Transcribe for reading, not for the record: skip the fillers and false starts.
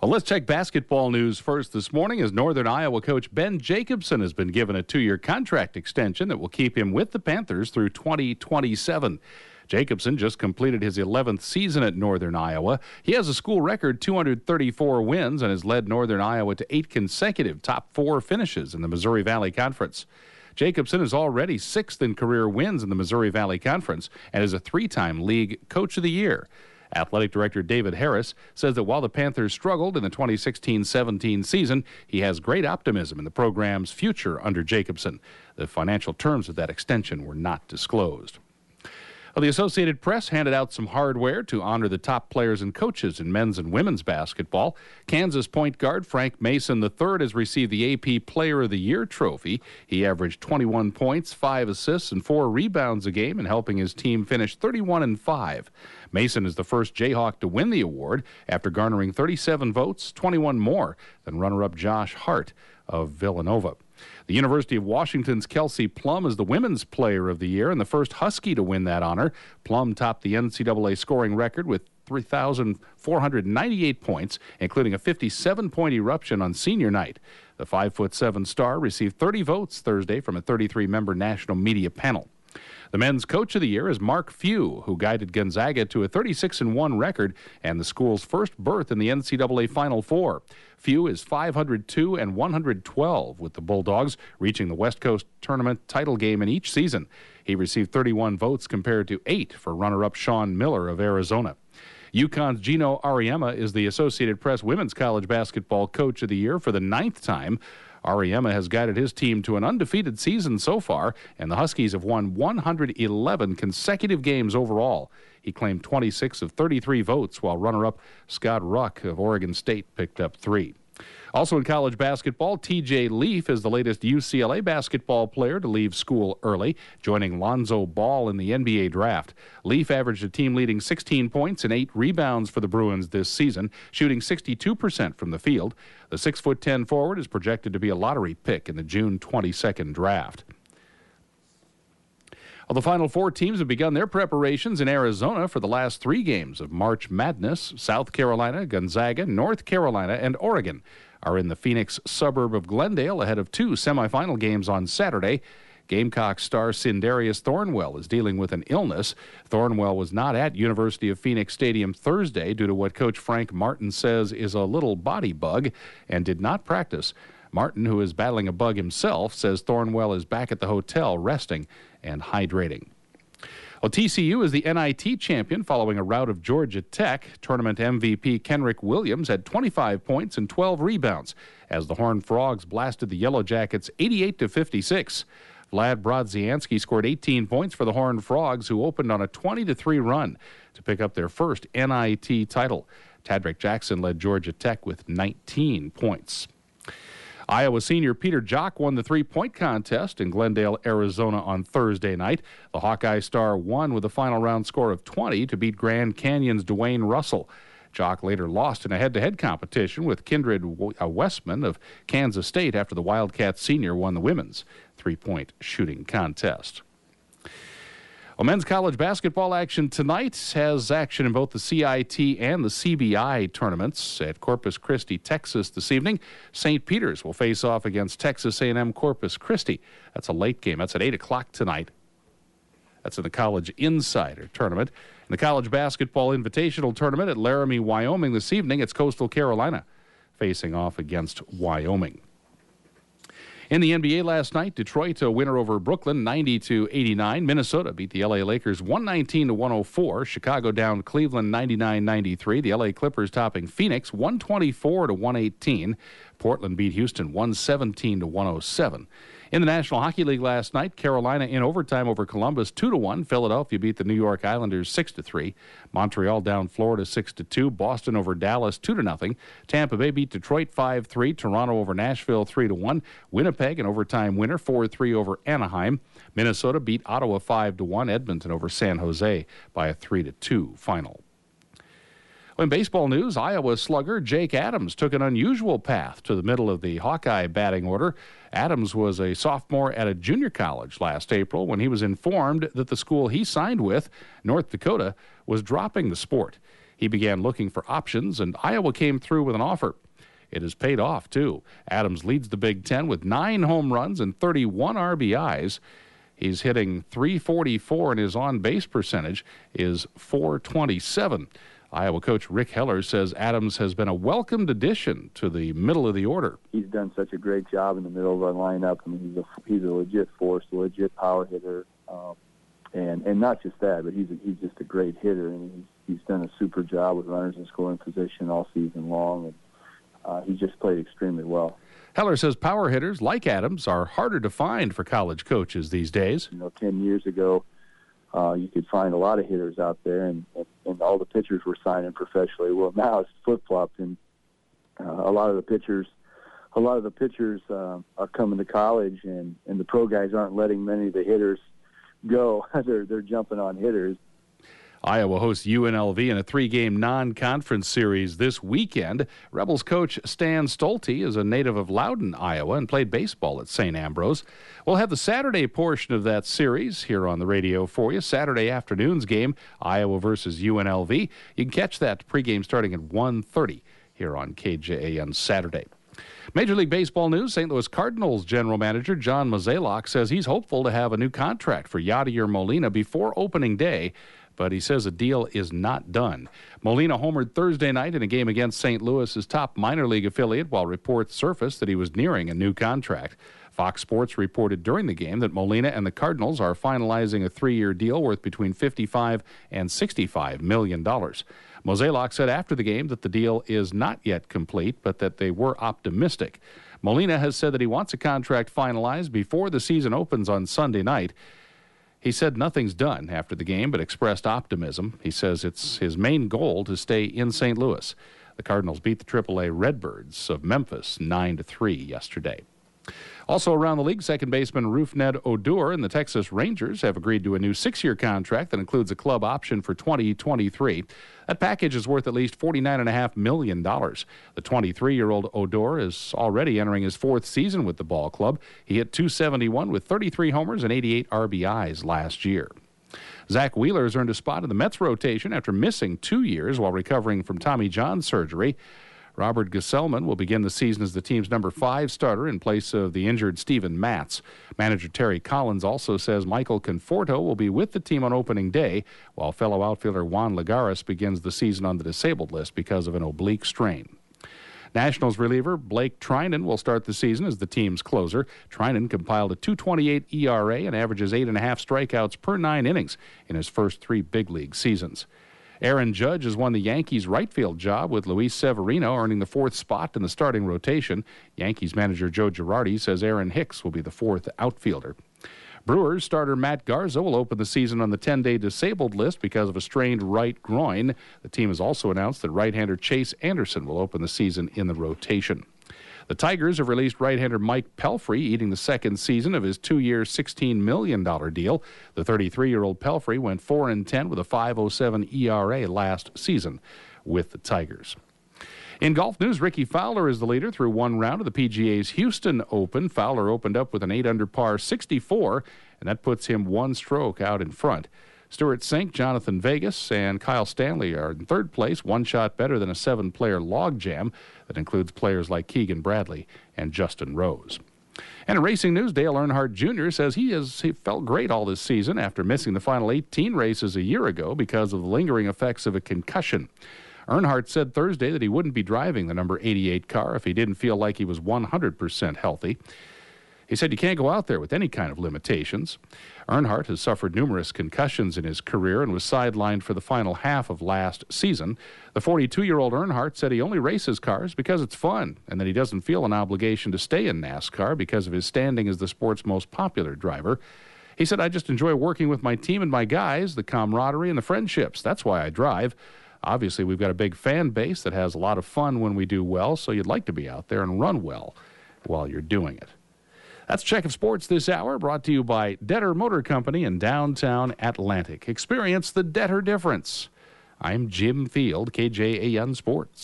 Well, let's check basketball news first this morning as Northern Iowa coach Ben Jacobson has been given a 2-year contract extension that will keep him with the Panthers through 2027. Jacobson just completed his 11th season at Northern Iowa. He has a school record 234 wins and has led Northern Iowa to 8 consecutive top 4 finishes in the Missouri Valley Conference. Jacobson is already 6th in career wins in the Missouri Valley Conference and is a 3-time league coach of the year. Athletic Director David Harris says that while the Panthers struggled in the 2016-17 season, he has great optimism in the program's future under Jacobson. The financial terms of that extension were not disclosed. Well, the Associated Press handed out some hardware to honor the top players and coaches in men's and women's basketball. Kansas point guard Frank Mason III has received the AP Player of the Year trophy. He averaged 21 points, 5 assists, and 4 rebounds a game in helping his team finish 31-5. Mason is the first Jayhawk to win the award after garnering 37 votes, 21 more than runner-up Josh Hart of Villanova. The University of Washington's Kelsey Plum is the Women's Player of the Year and the first Husky to win that honor. Plum topped the NCAA scoring record with 3,498 points, including a 57-point eruption on senior night. The 5'7" star received 30 votes Thursday from a 33-member national media panel. The men's coach of the year is Mark Few, who guided Gonzaga to a 36-1 record and the school's first berth in the NCAA Final Four. Few is 502-112 with the Bulldogs, reaching the West Coast Tournament title game in each season. He received 31 votes compared to 8 for runner-up Sean Miller of Arizona. UConn's Gino Auriemma is the Associated Press Women's College Basketball Coach of the Year for the 9th time. Auriemma has guided his team to an undefeated season so far, and the Huskies have won 111 consecutive games overall. He claimed 26 of 33 votes, while runner-up Scott Ruck of Oregon State picked up 3. Also in college basketball, TJ Leaf is the latest UCLA basketball player to leave school early, joining Lonzo Ball in the NBA draft. Leaf averaged a team-leading 16 points and 8 rebounds for the Bruins this season, shooting 62% from the field. The 6'10" forward is projected to be a lottery pick in the June 22nd draft. Well, the Final Four teams have begun their preparations in Arizona for the last 3 games of March Madness. South Carolina, Gonzaga, North Carolina, and Oregon are in the Phoenix suburb of Glendale ahead of 2 semifinal games on Saturday. Gamecock star Cindarius Thornwell is dealing with an illness. Thornwell was not at University of Phoenix Stadium Thursday due to what Coach Frank Martin says is a little body bug and did not practice. Martin, who is battling a bug himself, says Thornwell is back at the hotel resting and hydrating. Well, TCU is the NIT champion following a rout of Georgia Tech. Tournament MVP Kenrick Williams had 25 points and 12 rebounds as the Horned Frogs blasted the Yellow Jackets 88-56. Vlad Brodzianski scored 18 points for the Horned Frogs, who opened on a 20-3 run to pick up their first NIT title. Tadrick Jackson led Georgia Tech with 19 points. Iowa senior Peter Jock won the 3-point contest in Glendale, Arizona on Thursday night. The Hawkeye star won with a final round score of 20 to beat Grand Canyon's Dwayne Russell. Jock later lost in a head-to-head competition with Kindred Westman of Kansas State after the Wildcat senior won the women's 3-point shooting contest. Well, men's college basketball action tonight has action in both the CIT and the CBI tournaments. At Corpus Christi, Texas this evening, St. Peter's will face off against Texas A&M Corpus Christi. That's a late game. That's at 8 o'clock tonight. That's in the College Insider Tournament. In the College Basketball Invitational Tournament at Laramie, Wyoming this evening, it's Coastal Carolina facing off against Wyoming. In the NBA last night, Detroit a winner over Brooklyn 90-89. Minnesota beat the LA Lakers 119-104. Chicago down Cleveland 99-93. The LA Clippers topping Phoenix 124-118. Portland beat Houston 117-107. In the National Hockey League last night, Carolina in overtime over Columbus 2-1. Philadelphia beat the New York Islanders 6-3. Montreal down Florida 6-2. Boston over Dallas 2-0. Tampa Bay beat Detroit 5-3. Toronto over Nashville 3-1. Winnipeg an overtime winner 4-3 over Anaheim. Minnesota beat Ottawa 5-1. Edmonton over San Jose by a 3-2 final. In baseball news, Iowa slugger Jake Adams took an unusual path to the middle of the Hawkeye batting order. Adams was a sophomore at a junior college last April when he was informed that the school he signed with, North Dakota, was dropping the sport. He He began looking for options, and Iowa came through with an offer. It has paid off, too. Adams leads the Big Ten with 9 home runs and 31 RBIs. He's hitting .344, and his on-base percentage is .427. Iowa coach Rick Heller says Adams has been a welcomed addition to the middle of the order. He's done such a great job in the middle of our lineup. I mean, he's a legit force, a legit power hitter, and not just that, but he's just a great hitter, and he's done a super job with runners in scoring position all season long, and he just played extremely well. Heller says power hitters like Adams are harder to find for college coaches these days. 10 years ago, you could find a lot of hitters out there, and all the pitchers were signing professionally. Well, now it's flip-flopped, and a lot of the pitchers are coming to college, and the pro guys aren't letting many of the hitters go. They're jumping on hitters. Iowa hosts UNLV in a 3-game non-conference series this weekend. Rebels coach Stan Stolte is a native of Loudon, Iowa, and played baseball at St. Ambrose. We'll have the Saturday portion of that series here on the radio for you. Saturday afternoon's game, Iowa versus UNLV. You can catch that pregame starting at 1:30 here on KJAN Saturday. Major League Baseball news, St. Louis Cardinals general manager John Mozeliak says he's hopeful to have a new contract for Yadier Molina before opening day, but he says a deal is not done. Molina homered Thursday night in a game against St. Louis's top minor league affiliate while reports surfaced that he was nearing a new contract. Fox Sports reported during the game that Molina and the Cardinals are finalizing a 3-year deal worth between $55 and $65 million. Mozeliak said after the game that the deal is not yet complete, but that they were optimistic. Molina has said that he wants a contract finalized before the season opens on Sunday night. He said nothing's done after the game, but expressed optimism. He says it's his main goal to stay in St. Louis. The Cardinals beat the AAA Redbirds of Memphis 9-3 yesterday. Also around the league, second baseman Rougned Odor and the Texas Rangers have agreed to a new 6-year contract that includes a club option for 2023. That package is worth at least $49.5 million. The 23-year-old Odor is already entering his 4th season with the ball club. He hit .271 with 33 homers and 88 RBIs last year. Zach Wheeler has earned a spot in the Mets rotation after missing 2 years while recovering from Tommy John surgery. Robert Gesellman will begin the season as the team's number 5 starter in place of the injured Steven Matz. Manager Terry Collins also says Michael Conforto will be with the team on opening day, while fellow outfielder Juan Lagares begins the season on the disabled list because of an oblique strain. Nationals reliever Blake Treinen will start the season as the team's closer. Treinen compiled a .228 ERA and averages 8.5 strikeouts per 9 innings in his first 3 big league seasons. Aaron Judge has won the Yankees' right field job with Luis Severino earning the 4th spot in the starting rotation. Yankees manager Joe Girardi says Aaron Hicks will be the 4th outfielder. Brewers starter Matt Garza will open the season on the 10-day disabled list because of a strained right groin. The team has also announced that right-hander Chase Anderson will open the season in the rotation. The Tigers have released right-hander Mike Pelfrey, eating the 2nd season of his 2-year, $16 million deal. The 33-year-old Pelfrey went 4-10 with a .507 ERA last season with the Tigers. In golf news, Ricky Fowler is the leader through 1 round of the PGA's Houston Open. Fowler opened up with an 8-under par 64, and that puts him 1 stroke out in front. Stuart Sink, Jonathan Vegas, and Kyle Stanley are in 3rd place, 1 shot better than a 7-player logjam that includes players like Keegan Bradley and Justin Rose. And in racing news, Dale Earnhardt Jr. says he felt great all this season after missing the final 18 races a year ago because of the lingering effects of a concussion. Earnhardt said Thursday that he wouldn't be driving the number 88 car if he didn't feel like he was 100% healthy. He said you can't go out there with any kind of limitations. Earnhardt has suffered numerous concussions in his career and was sidelined for the final half of last season. The 42-year-old Earnhardt said he only races cars because it's fun and that he doesn't feel an obligation to stay in NASCAR because of his standing as the sport's most popular driver. He said, I just enjoy working with my team and my guys, the camaraderie and the friendships. That's why I drive. Obviously, we've got a big fan base that has a lot of fun when we do well, so you'd like to be out there and run well while you're doing it. That's Check of Sports this hour, brought to you by Detter Motor Company in downtown Atlantic. Experience the Detter difference. I'm Jim Field, KJAN Sports.